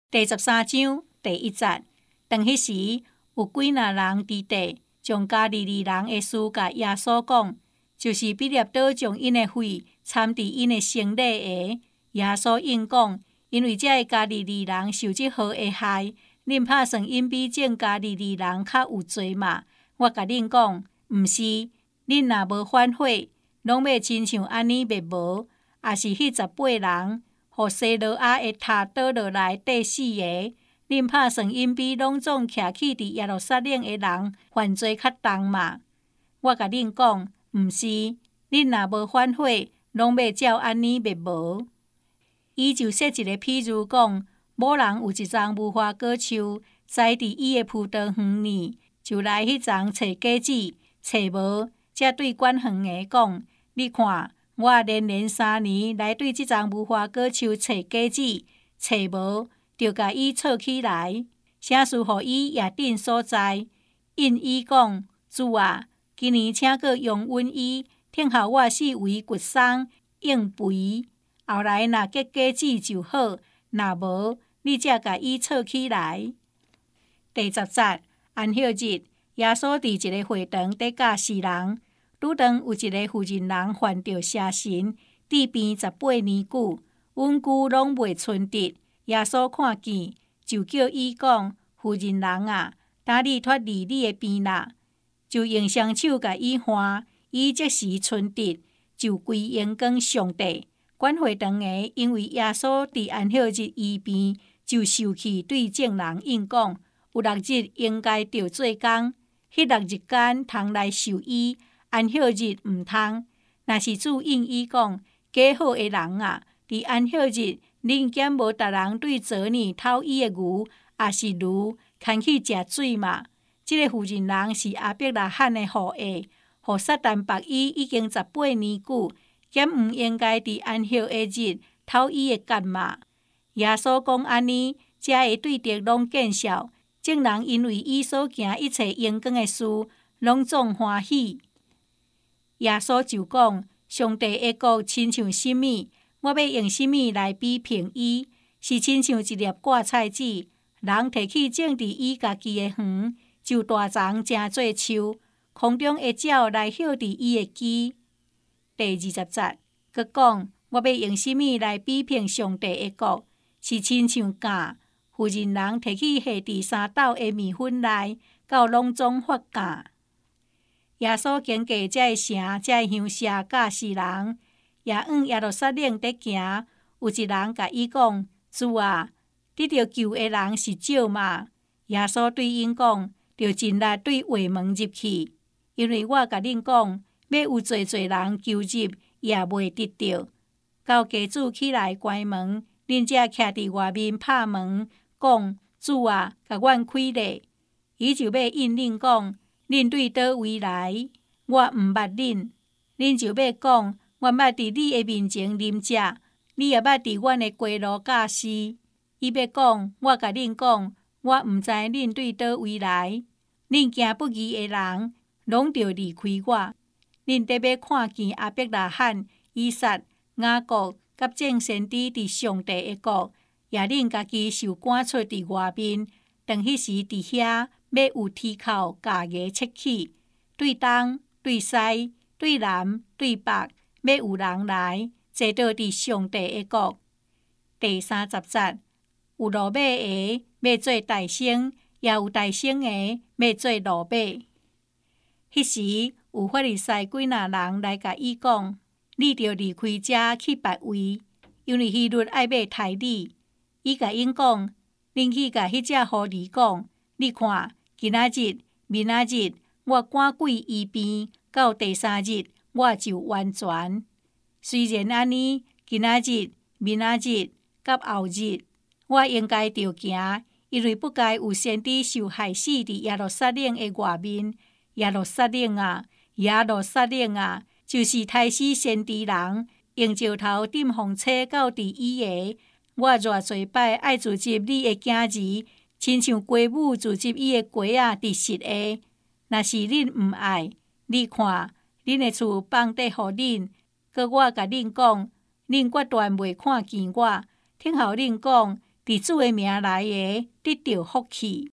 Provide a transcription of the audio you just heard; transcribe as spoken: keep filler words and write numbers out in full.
第十三章第一節，當迄時有幾若人佇地，將加利利人的事甲耶穌講，就是彼粒島將因的血摻佇因的身體的。耶穌應講，因為這個加利利人受即號的害，恁拍算因比眾加利利人較有罪嘛？我甲恁講，毋是，恁若無反悔，攏要親像安尼滅無，也是迄十八人，互西羅亞的塔倒落來第四個，恁拍算因比攏總徛起佇耶路撒冷的人犯罪較重嘛？我甲恁講，毋是，恁若無反悔，攏要照安尼滅無。伊就說一個譬如講，某人有一欉無花果樹，栽佇伊的葡萄園裡，就來迄欉找果子，找無，才對管園的講：你看，我連連三年來對即欉無花果樹找果子，找無，就甲伊採起來，寫書互伊業頂所在。因伊講：主啊，今年請閣容允伊，聽候我四圍掘松用肥，後來若結果子就好，若無，你才甲伊採起來。第十節，安息日，耶穌佇一個會堂咧教世人，拄當有一個婦人人患着邪神，治病十八年久，穩久攏袂伸直。耶穌看見，就叫伊講：婦人人啊，今你脫離你的病啦！就用雙手甲伊按，伊即時伸直，就歸榮光上帝。管會堂的因為耶穌佇安息日醫病，就受氣對眾人應講：有六日應該着做工，迄六日間通來受醫，安息日毋通。若是主應伊講：假好的人啊，佇安息日恁檢無逐人對昨年偷伊的牛，也是驢，牽去食水嘛？即、這個婦人人是亞伯拉罕的後裔，互撒旦縛伊已經十八年久。檢毋應該佇安息的日偷伊的角嘛？耶穌講安尼，遮個對敵攏見笑，眾人因為伊所行一切榮光的事，攏總歡喜。耶穌就講：上帝的國親像什麼？我要用什麼來比評伊？是親像一粒芥菜籽，人摕去種佇伊家己的園，就大長成做樹，空中的鳥來歇佇伊的枝。第二十節，佮講：我要用什麼來比評上帝的國？是親像橄，婦人人摕去下佇三斗的麵粉內，到攏總發橄。耶穌經過這個城，這個鄉舍教世人，也往耶路撒冷佇行。有一人甲伊講：主啊，得着救的人是少嘛？耶穌對因講：着盡力對會門入去，因為我甲恁講。要有濟濟人求入，也袂得到。到家主起來關門，恁才徛佇外面拍門，講：主啊，甲阮開咧！伊就要應恁講：恁對倒位來？我毋捌恁。恁就要講：我捌佇你的面前啉食，你也捌佇阮的街路教示。伊要講：我甲恁講，我毋知恁對倒位來。恁行不義的人，攏着離開我。恁得要看見亞伯拉罕、以撒、雅各甲眾先知佇上帝的國，也恁家己受趕出佇外面。當迄時佇遐要有鐵口加牙切起，對東、對西、對南、對北，要有人來坐倒佇上帝的國。第三十節，有騾馬的要做大牲，也有大牲的要做騾馬。迄時有法利賽幾若人來甲伊講：你着離開遮去別位，因為希律愛要殺你。伊甲因講：恁去甲迄隻狐狸講，你看，今仔日、明仔日，我趕鬼醫病，到第三日我就完全。雖然安尼，今仔日、明仔日，甲後日，我應該着行，因為不該有先知受害死佇耶路撒冷的外面。耶路撒冷啊，耶路撒冷啊，就是殺死先知人，用石頭釘紅車到佇伊個。我偌濟擺愛自入你的囝兒，親像雞母自入伊的雞仔佇實個。若是恁毋愛，你看，恁的厝放底互恁，閣我甲恁講，恁決斷袂看見我。聽候恁講，佇伫主的名来的得到福氣。